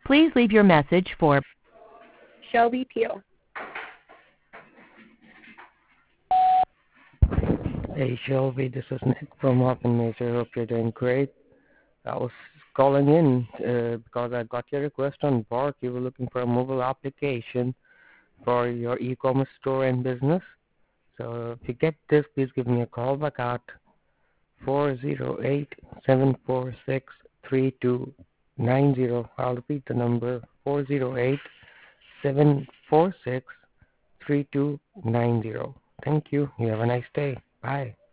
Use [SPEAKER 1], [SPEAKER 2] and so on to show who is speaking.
[SPEAKER 1] Please leave your message for
[SPEAKER 2] Shelby Peel.
[SPEAKER 3] Hey Shelby, this is Nick from Hawken Major. Hope you're doing great. I was calling in because I got your request on Bark. You were looking for a mobile application for your e-commerce store and business. So if you get this, please give me a call back at 408-746-3290. I'll repeat the number, 408-746-3290. Thank you. You have a nice day. Bye.